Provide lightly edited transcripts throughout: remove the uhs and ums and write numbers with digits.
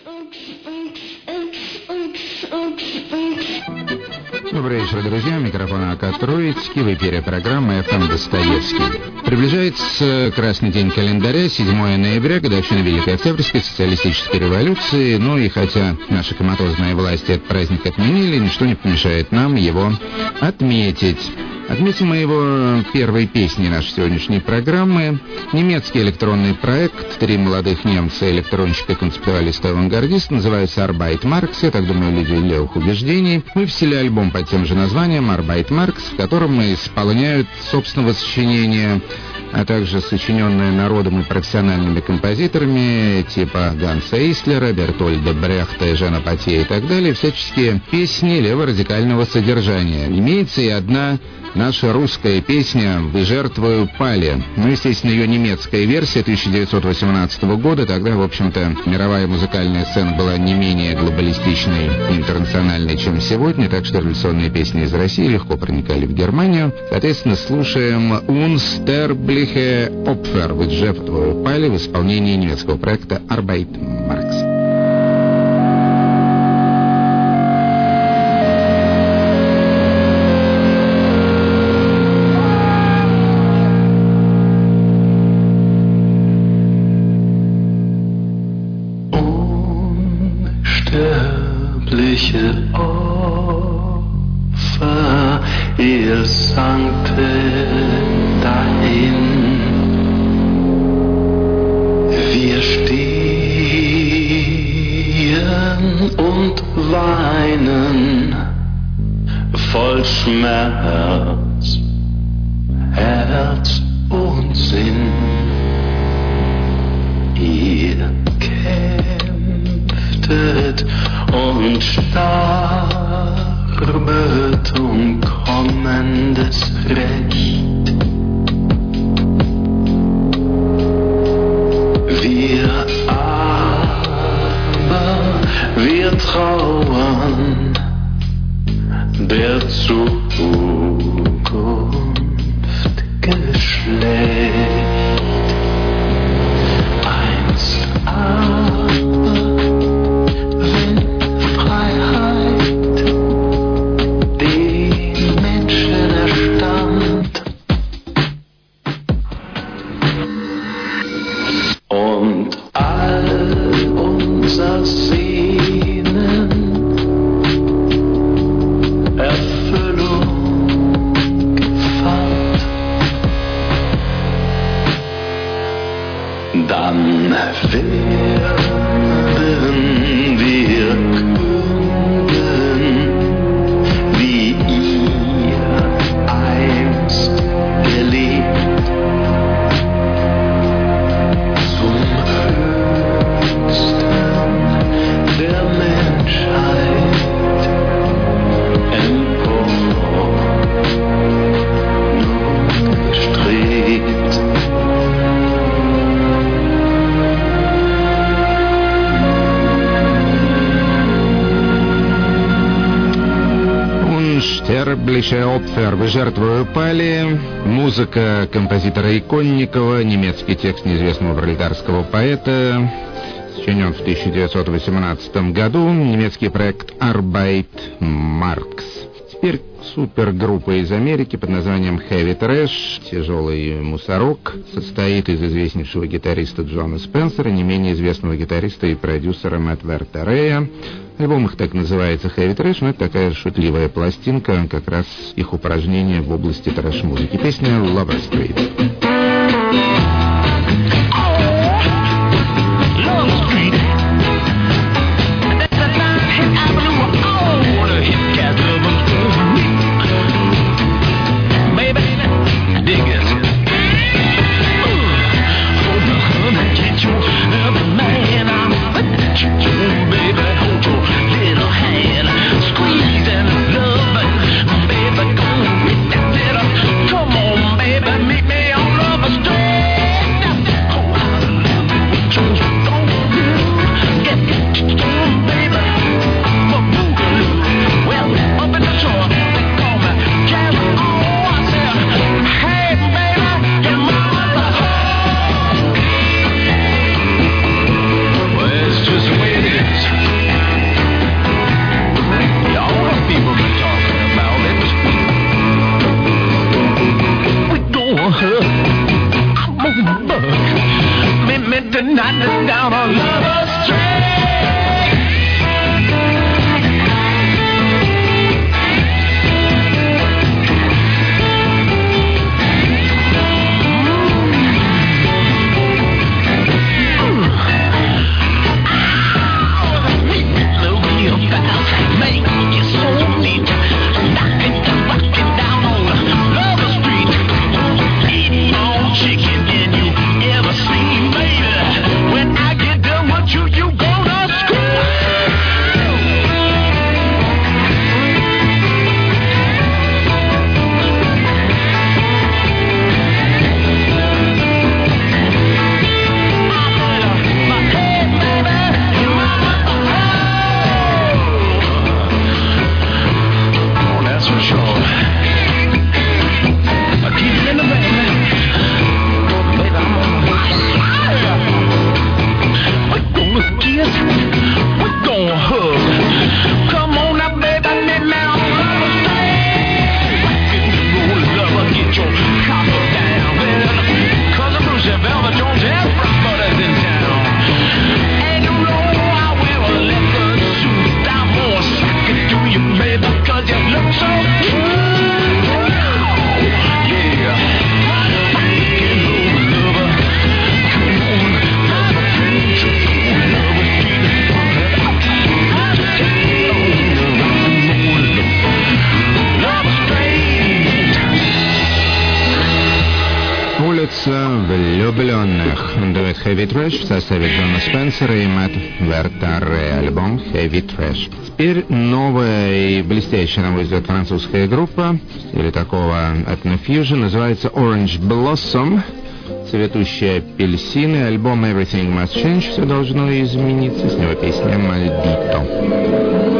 Добрый вечер, друзья. Микрофон Акад Троицкий. В эфире программы «ФМ Достоевский». Приближается красный день календаря, 7 ноября, годовщина Великой Октябрьской социалистической революции. Ну и хотя наши коматозные власти этот праздник отменили, ничто не помешает нам его отметить. Отметим мы его первой песней нашей сегодняшней программы. Немецкий электронный проект. 3 молодых немца, электронщика, концептуалиста, авангардиста, называется «Arbeit Marx». Я так думаю, люди левых убеждений. Мы взяли альбом под тем же названием «Arbeit Marx», в котором исполняют собственного сочинения, а также сочиненные народом и профессиональными композиторами типа Ганса Эйслера, Бертольда Брехта, Жана Патье и так далее, всяческие песни леворадикального содержания. Имеется и одна наша русская песня «Вы жертвою пали». Ну, естественно, ее немецкая версия 1918 года. Тогда, в общем-то, мировая музыкальная сцена была не менее глобалистичной и интернациональной, чем сегодня, так что революционные песни из России легко проникали в Германию. Соответственно, слушаем «Unsterbliche Opfer», «Вы жертвою пали» в исполнении немецкого проекта «Arbeit Marx». Opfer, ihr sankte dahin. Wir stehen und weinen voll Schmerz, Herz und Sinn. Ihr kämpftet und starbet um kommendes Recht. Wir aber, wir trauern der Zukunft Geschlecht. Einst aber, wenn Freiheit den Menschen erstand und all unser Sehnen Erfüllung fand, dann werden wir künden, wie ihr einst gelebt, zum Höchsten der Menschheit empor gestrebt. «Unsterbliche Opfer», «Вы жертвою пали», музыка композитора Иконникова, немецкий текст неизвестного пролетарского поэта, сочинен в 1918 году, немецкий проект «Arbeit Marx». Теперь супергруппа из Америки под названием Heavy Trash, тяжелый мусорок, состоит из известнейшего гитариста Джона Спенсера, не менее известного гитариста и продюсера Мэтт Вертерея. Альбом их так называется Heavy Trash, но это такая шутливая пластинка, как раз их упражнение в области трэш-музыки. Песня «Lover Street». Come on, baby, meet me on Lover Street. tonight down on Lover's Train. Влюбленных. Дуэт Heavy Trash в составе Джона Спенсера и Мэтт Вертаре. Альбом Heavy Trash. Теперь новая и блестящая, на мой взгляд, французская группа, или такого этнофьюжн, называется Orange Blossom. Цветущие апельсины. Альбом Everything Must Change. Все должно измениться. С него песня Maldito.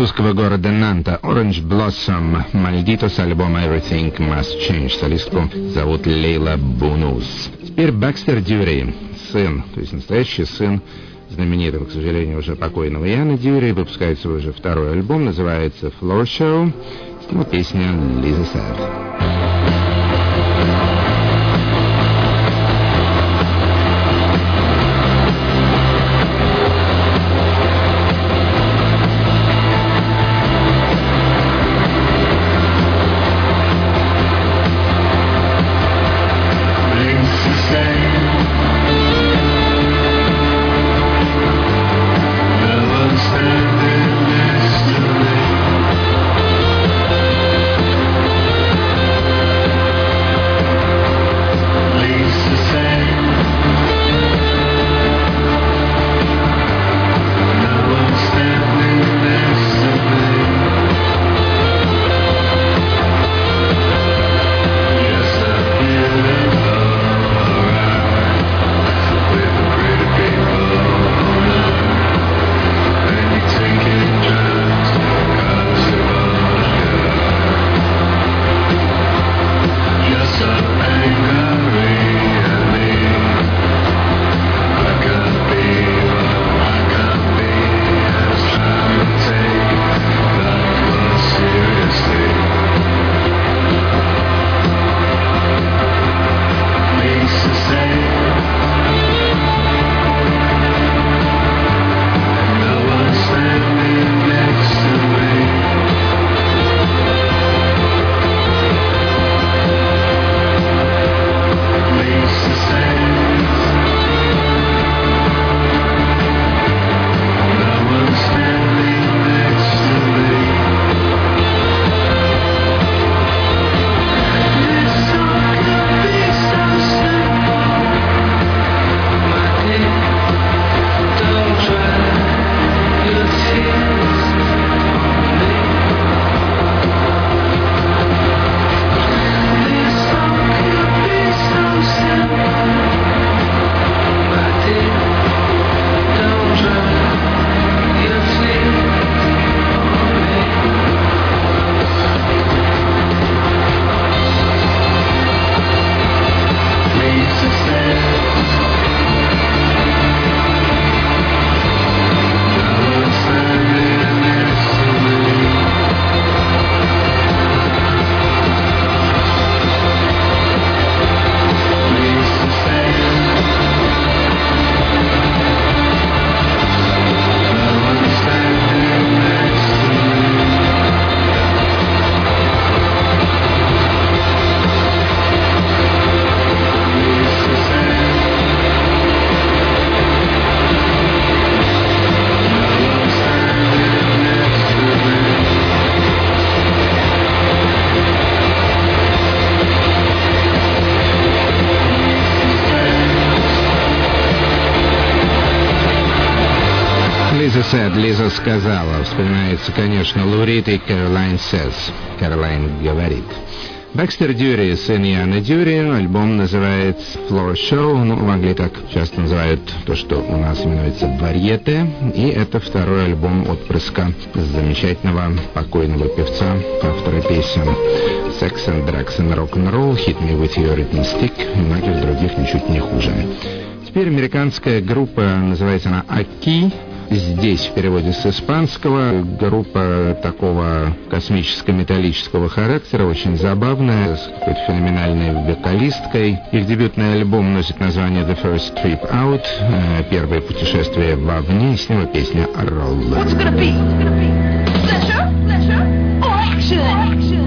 французского города Нанта Orange Blossom Maldito с альбома Everything Must Change. Солистку зовут Лейла Бунуз. Теперь Бакстер Дюри, сын, то есть настоящий сын знаменитого, к сожалению, уже покойного Яна Дюри, выпускает свой уже второй альбом, называется Floor Show, песня Lisa Said. Лиза сказала. Вспоминается, конечно, Лурид и Caroline Says. Caroline говорит. Бакстер Дюри, сын Яна Дюри, альбом называется Floor Show, в Англии так часто называют то, что у нас именуется варьете, и это второй альбом отпрыска замечательного покойного певца, автора песен Sex and Drugs and Rock'n'Roll, Hit Me With Your Rhythm Stick и многих других ничуть не хуже. Теперь американская группа, называется она Аки. Здесь в переводе с испанского. Группа такого космическо-металлического характера, очень забавная, с какой-то феноменальной вокалисткой. Их дебютный альбом носит название The First Trip Out, первое путешествие вовне, с него песня Roll. What's gonna be? Pleasure? Or action?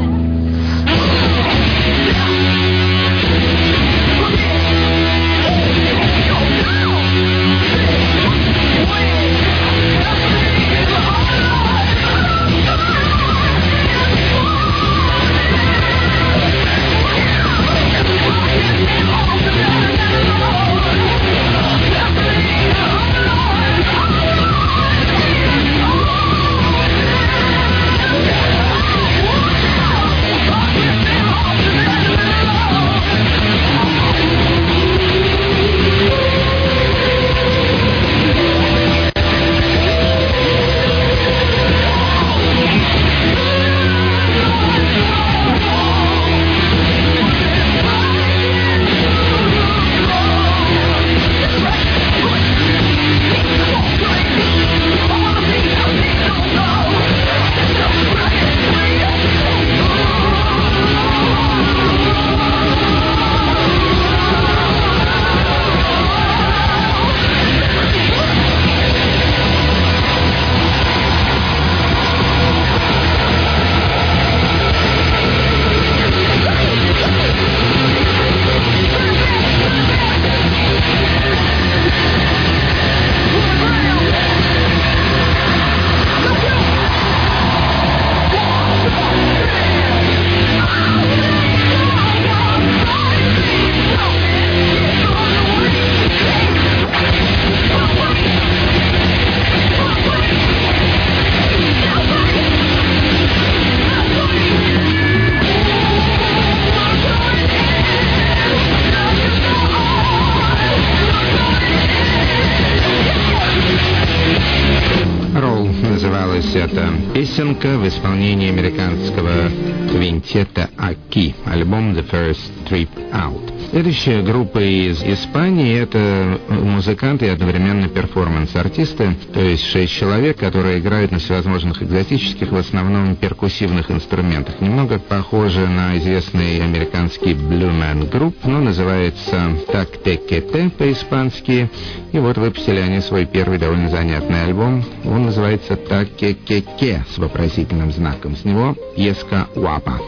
эта песенка в исполнении американского квинтета Аки, альбом «The First Trip Out». Следующая группа из Испании — это музыканты и одновременно перформанс-артисты, то есть 6 человек, которые играют на всевозможных экзотических, в основном перкуссивных инструментах. Немного похоже на известный американский Blue Man Group, но называется так «Текете» по-испански. И вот выпустили они свой первый довольно занятный альбом. Он называется «Такекеке» с вопросительным знаком. С него пьеска «Уапа».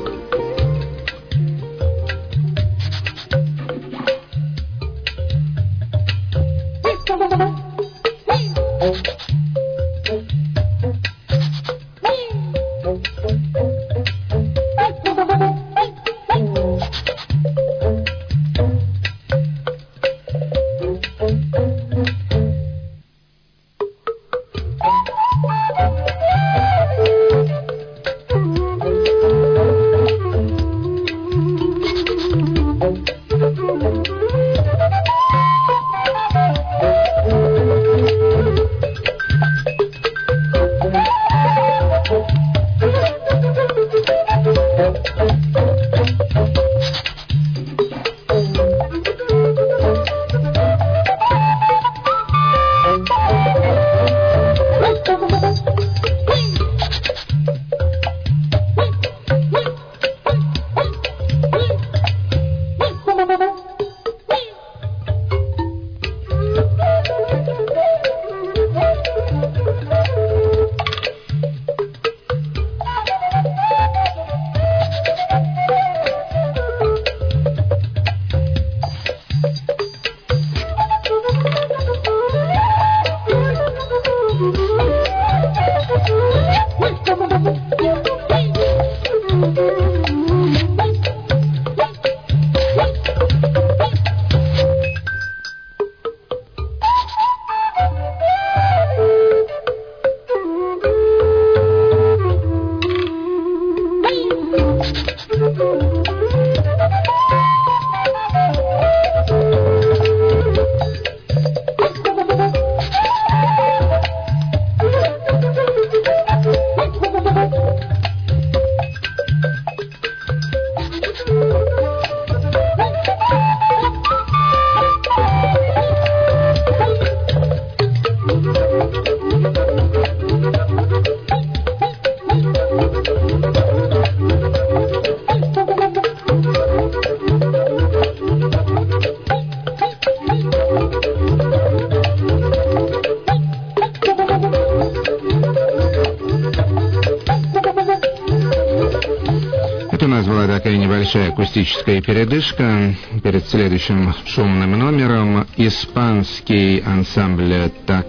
Акустическая передышка перед следующим шумным номером. Испанский ансамбль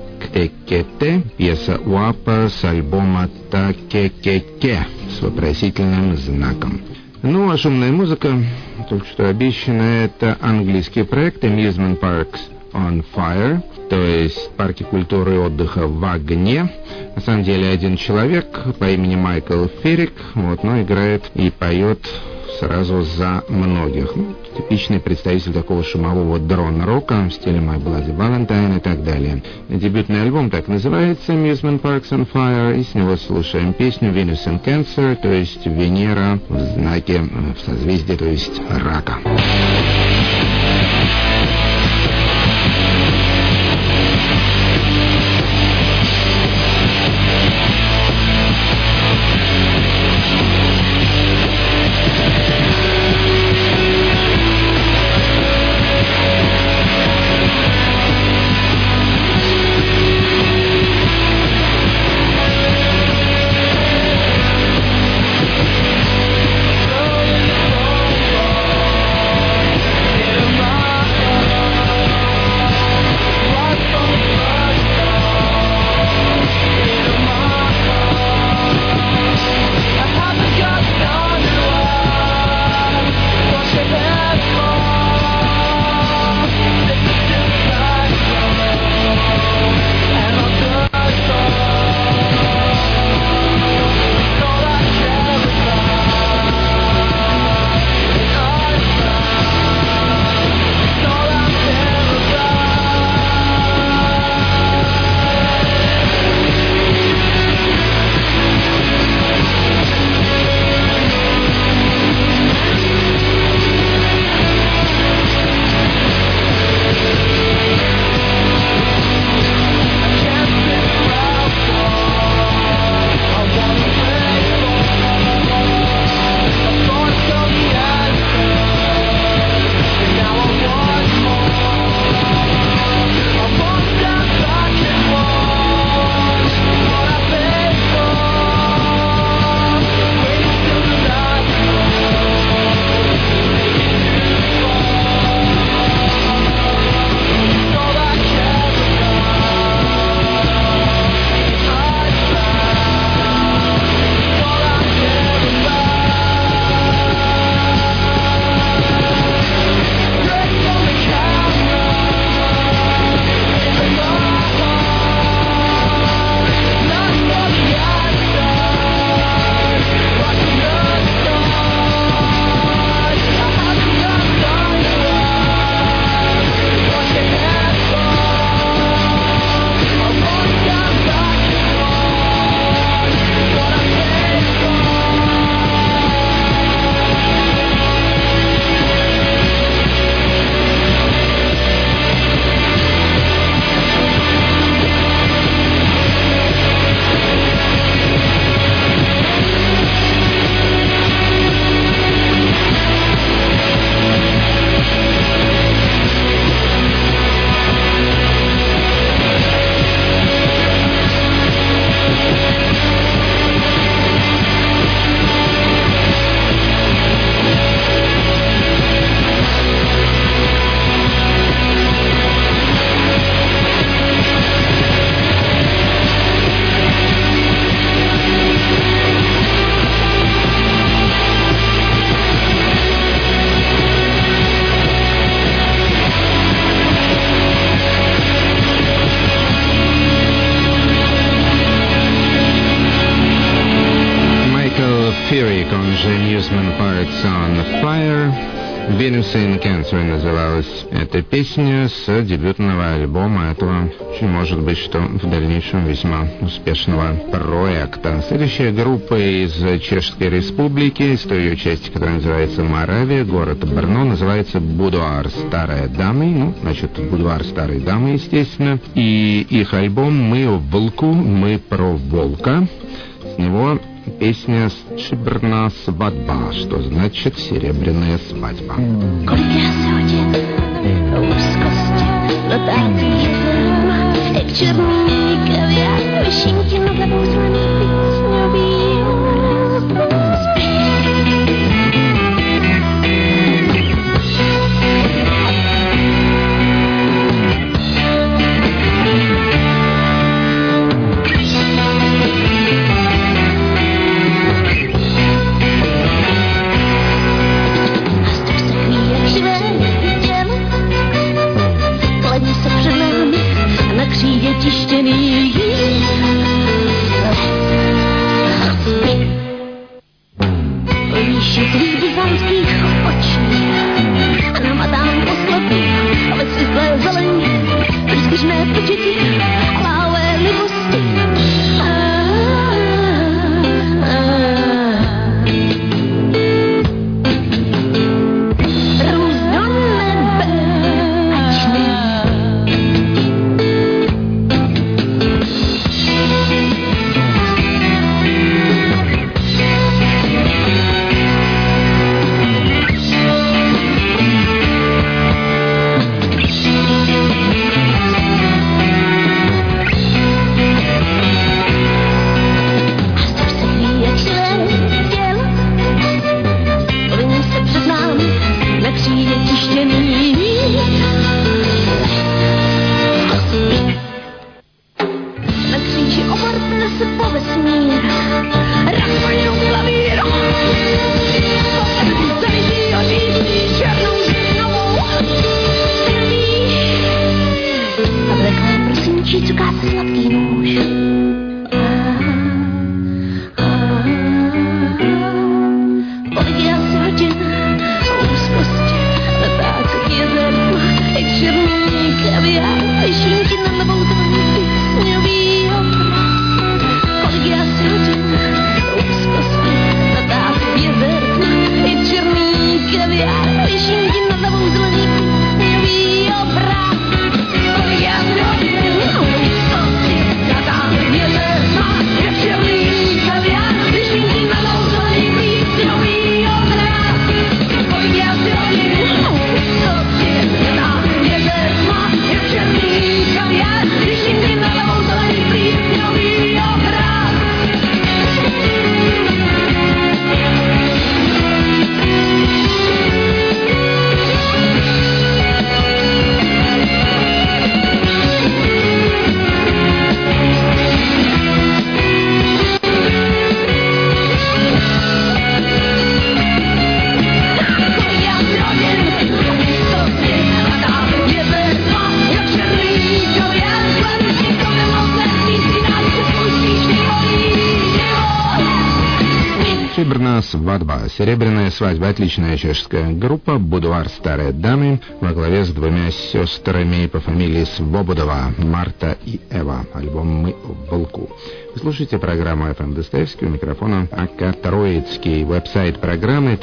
«Такекете», пьеса «Уапа» с альбома «Такекеке» с вопросительным знаком. Ну, а шумная музыка, только что обещанная, это английский проект Amusement Parks on Fire, то есть парки культуры и отдыха в огне. На самом деле один человек по имени Майкл Феррик, но играет и поет сразу за многих. Типичный представитель такого шумового дрон-рока в стиле My Bloody Valentine и так далее. Дебютный альбом так называется, Amusement Parks on Fire, и с него слушаем песню Venus in Cancer, то есть Венера в знаке, в созвездии, то есть рака. My Music, он же Newsman Parts on Fire. Venus in Cancer называлась эта песня с дебютного альбома этого, очень может быть, что в дальнейшем весьма успешного проекта. Следующая группа из Чешской Республики, из той ее части, которая называется Моравия, город Брно, называется «Будуар старой дамы». Ну, значит, «Будуар старой дамы», естественно. И их альбом «Мы о волку, мы про волка». С него песня «Серебряная свадьба», что значит «серебряная свадьба». Свадьба. Серебряная свадьба. Отличная чешская группа. Будуар старой дамы во главе с двумя сестрами по фамилии Свободова, Марта и Эва. Альбом «Мы о волку». Вы слушаете программу FM Достоевский, у микрофона А.К. Троицкий. Веб-сайт программы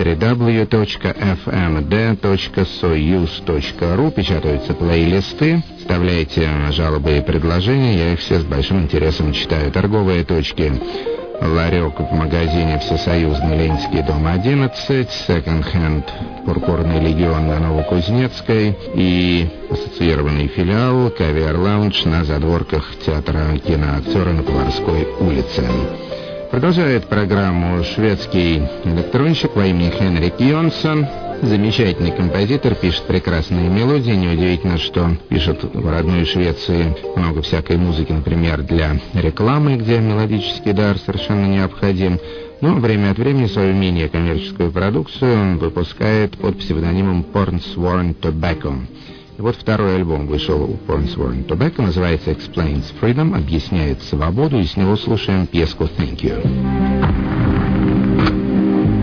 www.fmd.soyuz.ru. Печатаются плейлисты. Вставляйте жалобы и предложения. Я их все с большим интересом читаю. Торговые точки. Ларек в магазине «Всесоюзный», Ленинский, дом 11, секонд-хенд «Пурпурный легион» на Новокузнецкой и ассоциированный филиал «Кавиар-лаунж» на задворках театра киноактера на Поварской улице. Продолжает программу шведский электронщик по имени Хенрик Йонсон. Замечательный композитор, пишет прекрасные мелодии. Неудивительно, что пишет в родной Швеции много всякой музыки, например, для рекламы, где мелодический дар совершенно необходим. Но время от времени свою менее коммерческую продукцию он выпускает под псевдонимом Pornsworn Tobacco. И вот второй альбом вышел у Pornsworn Tobacco, называется Explains Freedom, объясняет свободу, и с него слушаем песку Thank You.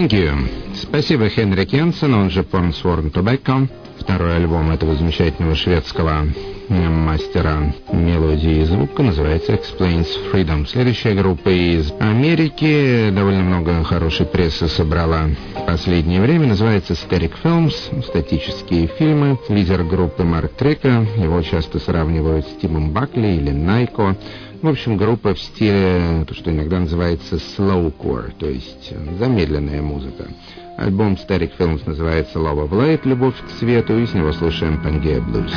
Thank you. Спасибо, Хенрик Янсен, он же Pornsworn Tobacco. Второй альбом этого замечательного шведского мастера мелодии и звука называется Explains Freedom. Следующая группа из Америки довольно много хорошей прессы собрала в последнее время. Называется Static Films, статические фильмы. Лидер группы Марк Трека, его часто сравнивают с Тимом Бакли или Найко. В общем, группа в стиле, то, что иногда называется slowcore, то есть замедленная музыка. Альбом Static Films называется Love of Light, Любовь к свету, и с него слушаем Pangea Blues.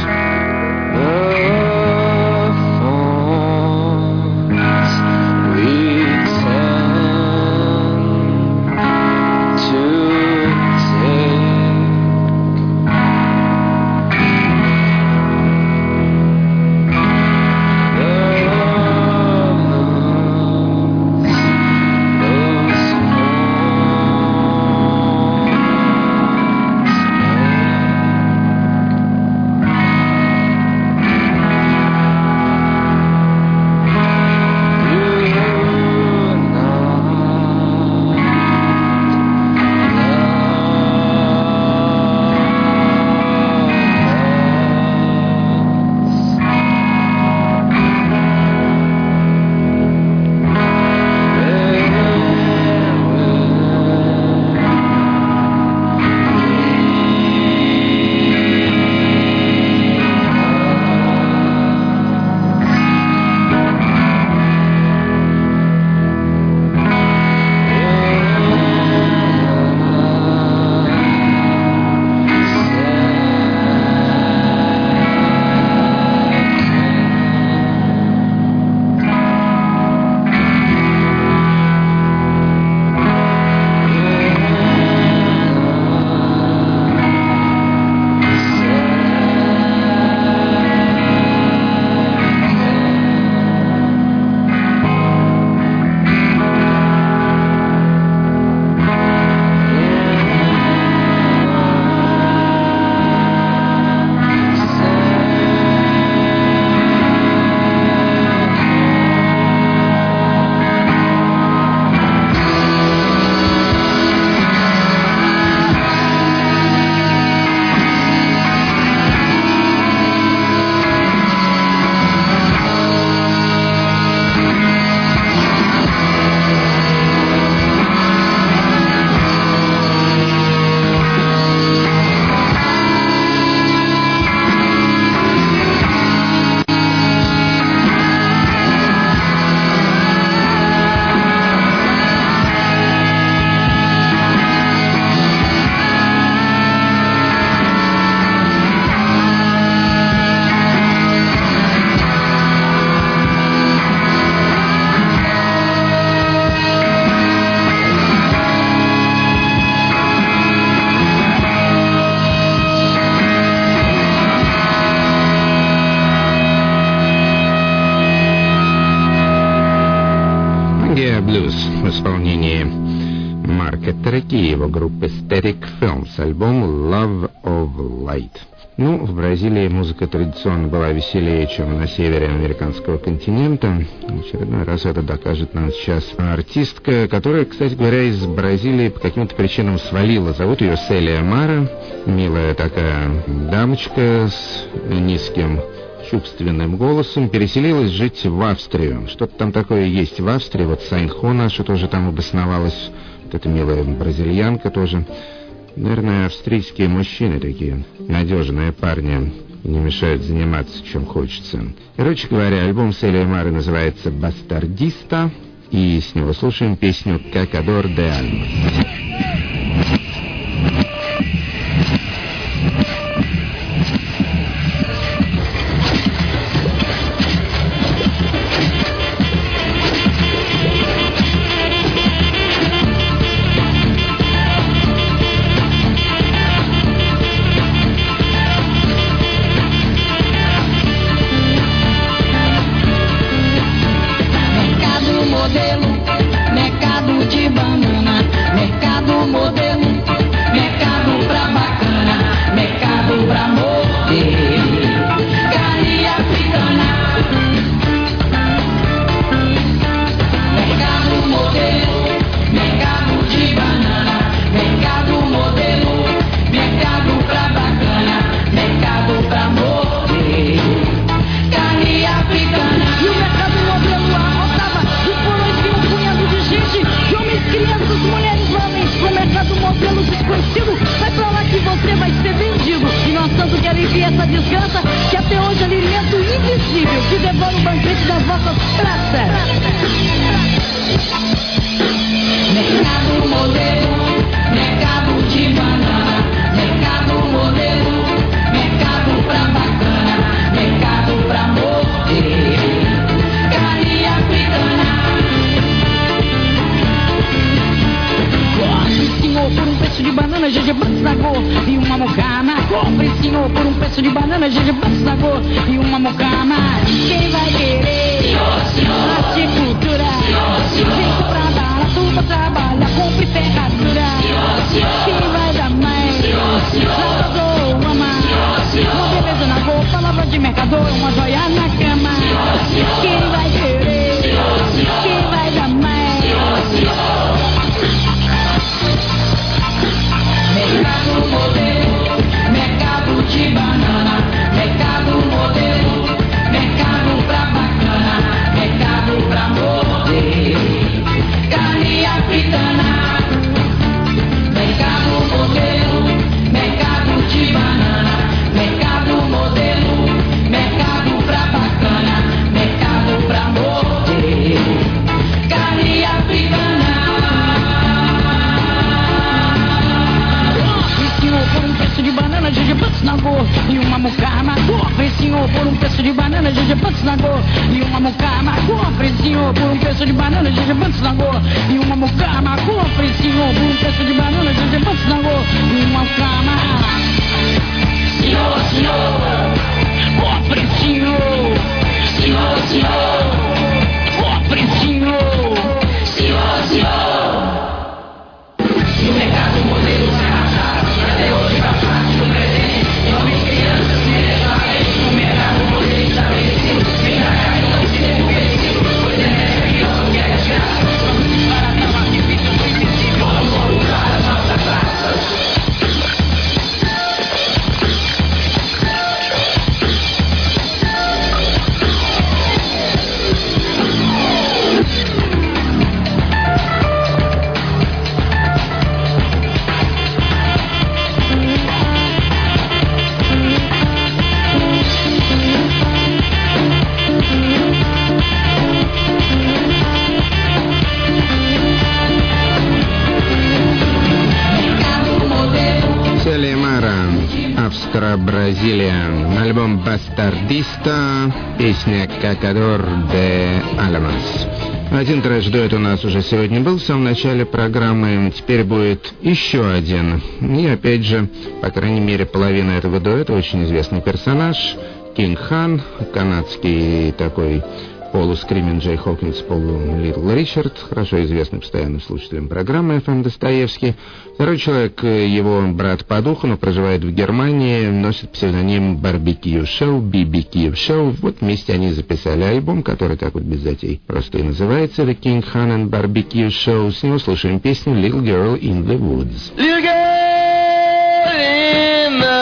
в исполнении Марка Треки и его группы Static Films, альбом Love of Light. Ну, в Бразилии музыка традиционно была веселее, чем на севере американского континента. В очередной раз это докажет нам сейчас артистка, которая, кстати говоря, из Бразилии по каким-то причинам свалила. Зовут ее Селия Мара. Милая такая дамочка с низким чувственным голосом переселилась жить в Австрию. Что-то там такое есть в Австрии. Вот Сайнхо наша тоже там обосновалась. Вот эта милая бразильянка тоже. Наверное, австрийские мужчины такие надежные парни, не мешают заниматься, чем хочется. Короче говоря, альбом Селии Мары называется «Бастардиста», и с него слушаем песню «Cacador de Almas». contigo. Vai pra lá que você vai ser mendigo. E nós tanto que alivia essa desgraça, que até hoje alimento invisível que devora o banquete das vossas praças. Mercado modelo, mercado de banana, mercado modelo, mercado pra bacana, mercado pra morder, carne africana. Compre, senhor, por um preço de banana, jejebantes na cor e uma mucama. Compre, senhor, por um preço de banana, jejebantes na cor e uma mucama. Quem vai querer? Horticultura. Vem comprar barato pra trabalhar, compre ferradura. Quem vai dar mais? Lavador, ama. Uma beleza na cor, palavra de mercador, uma joia na cama. Quem vai querer? Quem vai dar mais? Mercado modelo, mercado de banana, mercado modelo, mercado pra bacana, mercado pra morder, carne africana. Mercado modelo, mercado de banana, mercado modelo, mercado pra bacana, mercado pra morder, carne africana. Por um preço de banana, jejebantes na cor e uma mucama. Compre, senhor, por um preço de banana, jejebantes na cor e uma mucama. Compre, senhor, por um preço de banana, jejebantes na cor e uma mucama. Compre, senhor, por um preço de banana, jejebantes na cor e uma mucama. Senhor, senhor, compre, senhor. Senhor, senhor, compre, senhor. Senhor, senhor. No mercado modelo se arrastar, até hoje faz parte do presente. Jovens crianças se deixarem no mercado modelo estabelecido. Vem pra cá e não se desenvolvecido, pois é que não quer desgraça. Vamos para a que fica do invisível. Vamos usar as nossas praças. Бразилия. Альбом «Бастардиста», песня «Какадор де Аламас». Один трэш-дуэт у нас уже сегодня был в самом начале программы, теперь будет еще один. И опять же, по крайней мере, половина этого дуэта очень известный персонаж, Кинг Хан, канадский такой полускримин Джей Хокинс, полу-Литл Ричард, хорошо известный постоянным слушателям программы FM Достоевский. Второй человек, его брат по духу, но проживает в Германии, носит псевдоним Барбекю Шоу, BBQ Show. Вот вместе они записали альбом, который так вот без затей просто и называется The King Han and Barbecue Show. С него слушаем песню Little Girl in the Woods. Little girl in the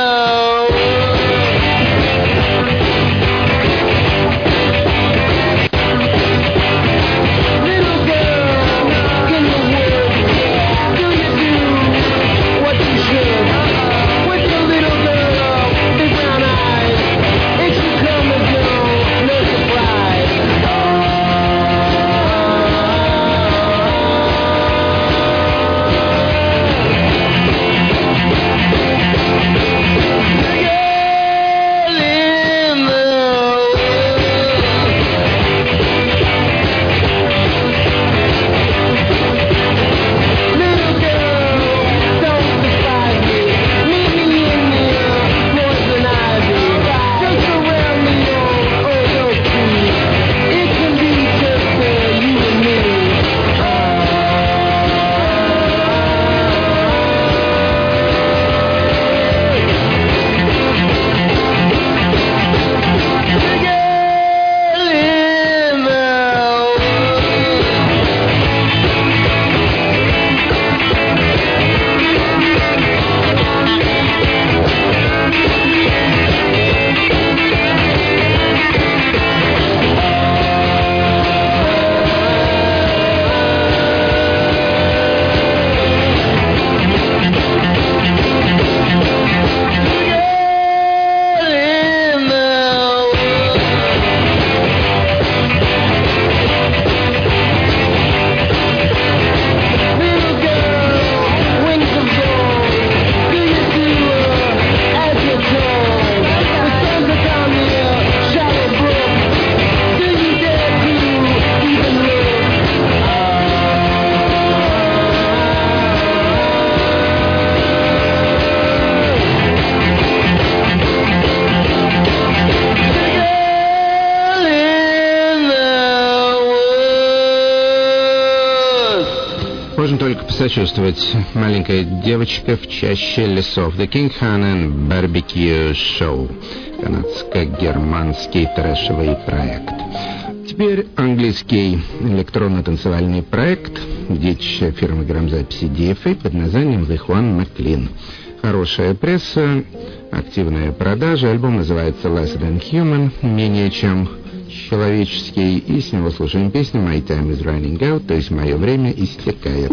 посочувствовать. Маленькая девочка в чаще лесов. The King Hannan Barbecue Show. Канадско-германский трэшевый проект. Теперь английский электронно-танцевальный проект, детище фирмы грамзаписи DFA под названием The Juan McLean. Хорошая пресса, активная продажа. Альбом называется Less Than Human, менее чем человеческий. И с него слушаем песню My Time Is Running Out, то есть мое время истекает.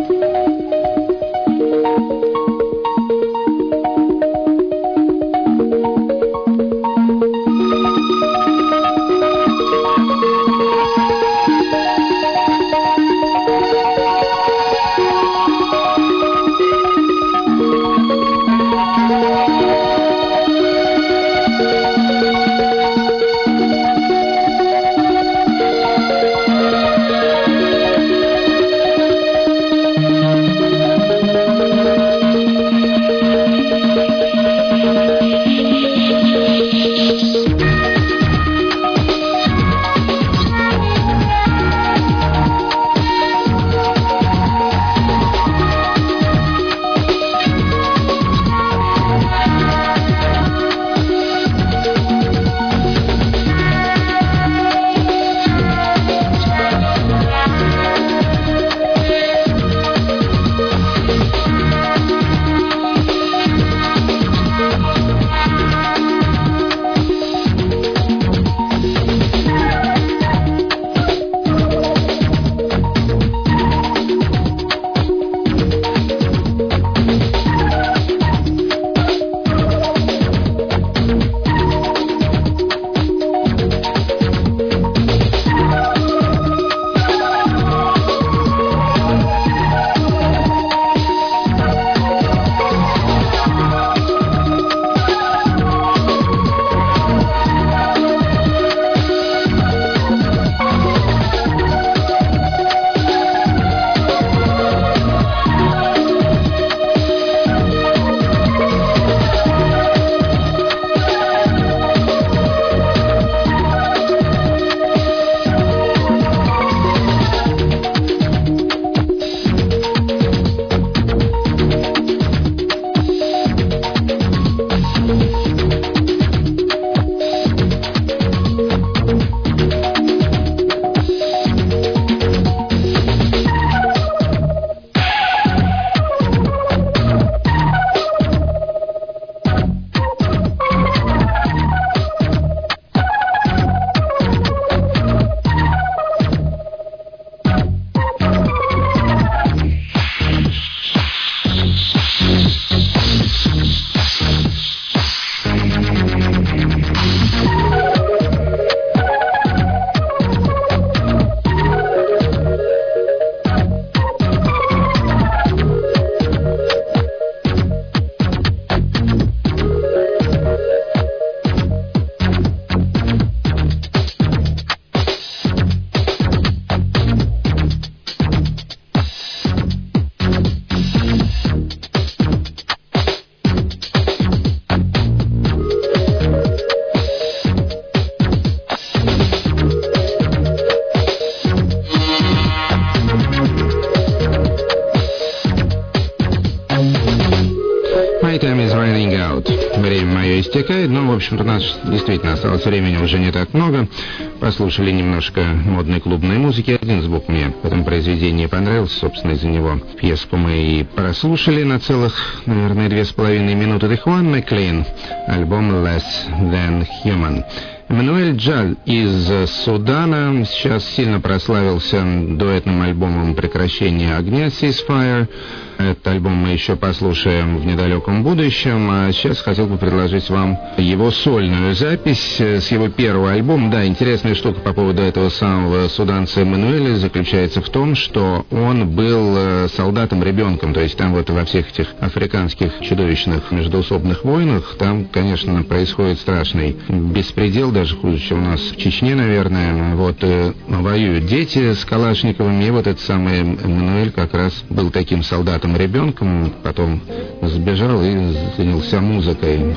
Истекает, но, в общем-то, у нас действительно осталось времени уже не так много. Послушали немножко модной клубной музыки. Один звук мне в этом произведении понравился, собственно, из-за него пьеску мы и прослушали на целых, наверное, 2,5 минуты. The Juan McLean, альбом Less Than Human. Эммануэль Джаль из Судана сейчас сильно прославился дуэтным альбомом «Прекращение огня» Ceasefire. Этот альбом мы еще послушаем в недалеком будущем. А сейчас хотел бы предложить вам его сольную запись с его первого альбома. Да, интересная штука по поводу этого самого суданца Эммануэля заключается в том, что он был солдатом-ребенком. То есть там вот во всех этих африканских чудовищных междоусобных войнах там, конечно, происходит страшный беспредел, даже хуже, чем у нас в Чечне, наверное. Вот воюют дети с калашниковыми, и вот этот самый Эммануэль как раз был таким солдатом-ребенком, потом сбежал и занялся музыкой.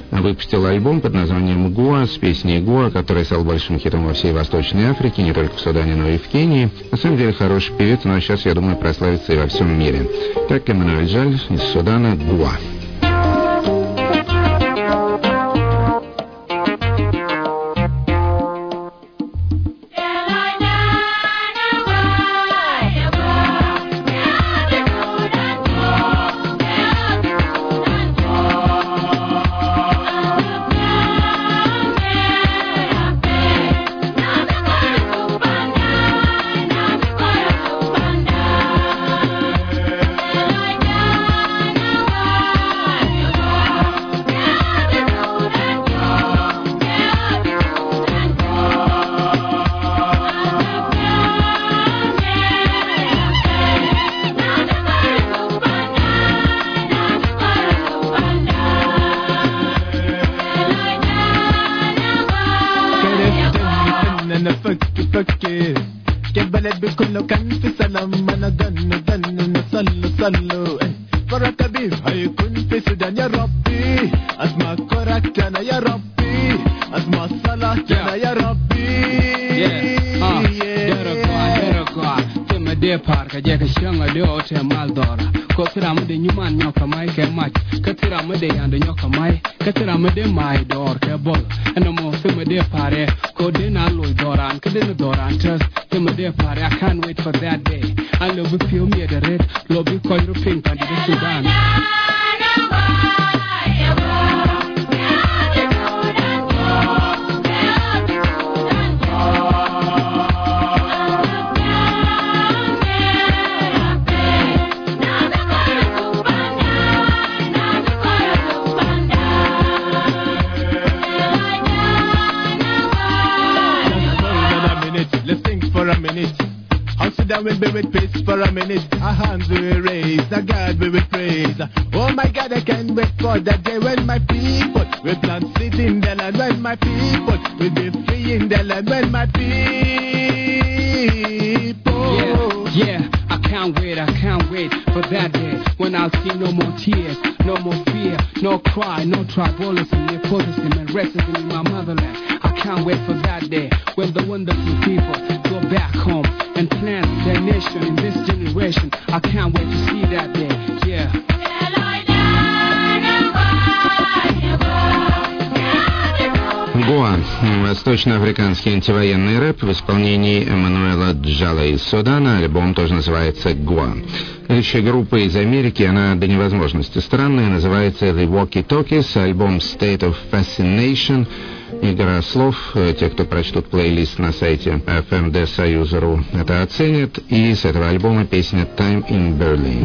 выпустил альбом под названием «Гоа» с песней «Гоа», который стал большим хитом во всей Восточной Африке, не только в Судане, но и в Кении. На самом деле хороший певец, но сейчас, я думаю, прославится и во всем мире. Так, Эммануэль Жаль из Судана «Гоа». I can't wait for that day. I love you, feel me at the red. Love you, call you pink, and the Sudan. Will be with peace for a minute. Our hands will raise, the God we will praise. Oh my God, I can't wait for that day when my people will plant seed in the land. When my people will be free in the land. When my people. Yeah, I can't wait for that day when I'll see no more tears, no more fear, no cry, no tribalism, nepotism, and racism in my motherland. I can't wait for that day when the wonderful people go back home and plant their nation in this generation. I can't wait to see that day, yeah. Гоа – восточноафриканский антивоенный рэп в исполнении Эммануэля Джала из Судана. Альбом тоже называется «Гоа». Следующая группа из Америки, она до невозможности странная, называется «The Walkie Talkies», альбом «State of Fascination». Игра слов. Те, кто прочтут плейлист на сайте fmdsayuza.ru, это оценят. И с этого альбома песня «Time in Berlin».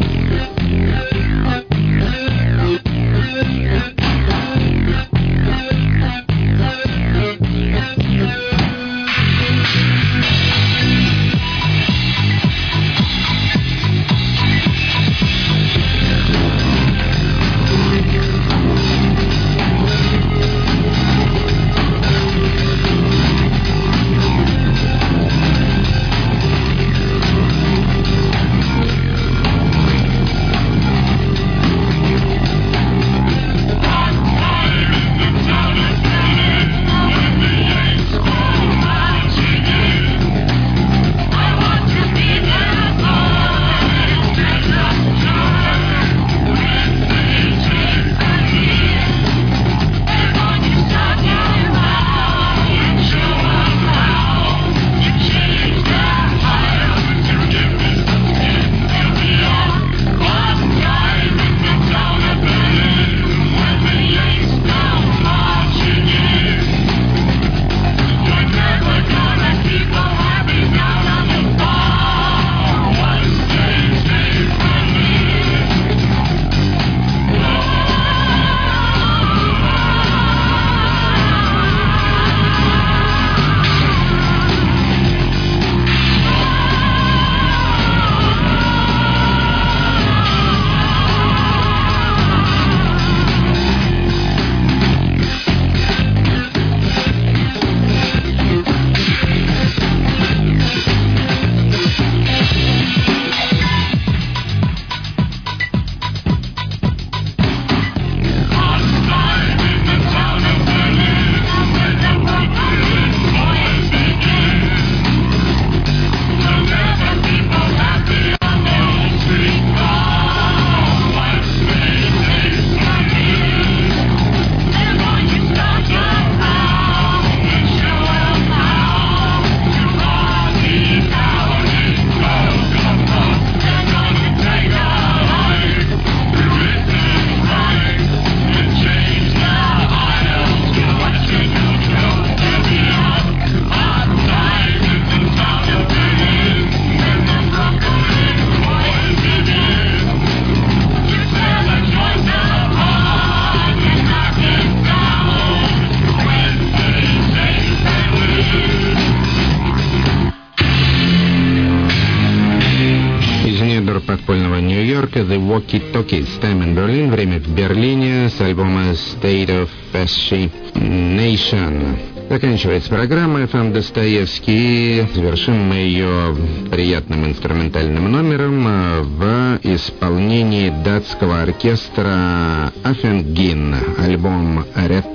Нью-Йорка The Walkie Talkies, Time in Berlin, время в Берлине, с альбома State of Fascination. Заканчивается программа FM Достоевский. Завершим мы ее приятным инструментальным номером в исполнении датского оркестра Афенгин. Альбом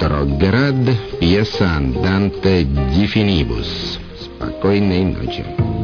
Ретроград, пьеса Данте Ди Финибус. Спокойной ночи.